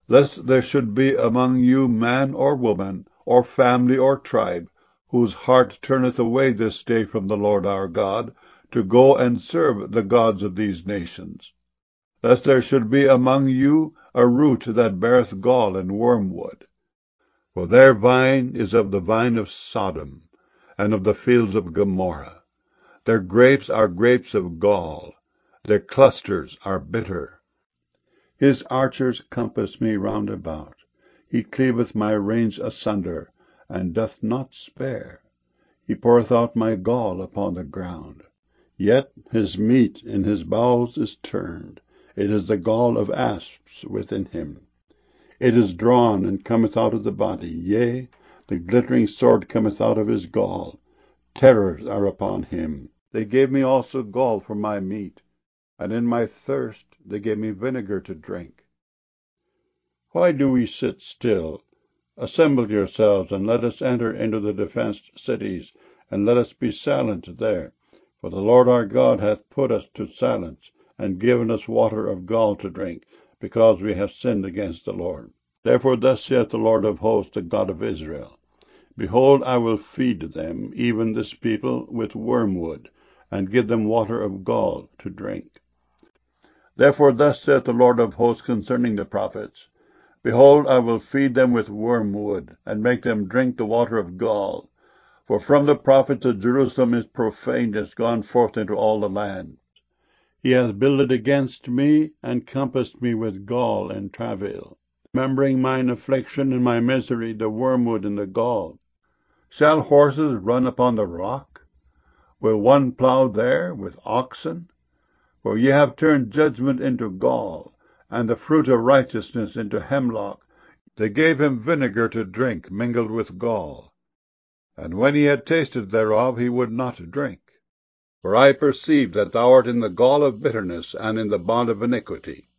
lest there should be among you man or woman, or family or tribe, whose heart turneth away this day from the Lord our God, to go and serve the gods of these nations. Lest there should be among you a root that beareth gall and wormwood. For their vine is of the vine of Sodom, and of the fields of Gomorrah. Their grapes are grapes of gall, their clusters are bitter. His archers compass me round about. He cleaveth my reins asunder, and doth not spare. He poureth out my gall upon the ground. Yet his meat in his bowels is turned. It is the gall of asps within him. It is drawn and cometh out of the body. Yea, the glittering sword cometh out of his gall. Terrors are upon him. They gave me also gall for my meat, and in my thirst they gave me vinegar to drink. Why do we sit still? Assemble yourselves, and let us enter into the defenced cities, and let us be silent there. For the Lord our God hath put us to silence, and given us water of gall to drink, because we have sinned against the Lord. Therefore thus saith the Lord of hosts, the God of Israel, Behold, I will feed them, even this people, with wormwood, and give them water of gall to drink. Therefore thus saith the Lord of hosts concerning the prophets, Behold, I will feed them with wormwood, and make them drink the water of gall. For from the prophets of Jerusalem is profaned, is gone forth into all the land. He hath builded against me, and compassed me with gall and travail, remembering mine affliction and my misery, the wormwood and the gall. Shall horses run upon the rock? Will one plough there with oxen? For ye have turned judgment into gall, and the fruit of righteousness into hemlock. They gave him vinegar to drink mingled with gall. And when he had tasted thereof, he would not drink. For I perceive that thou art in the gall of bitterness, and in the bond of iniquity.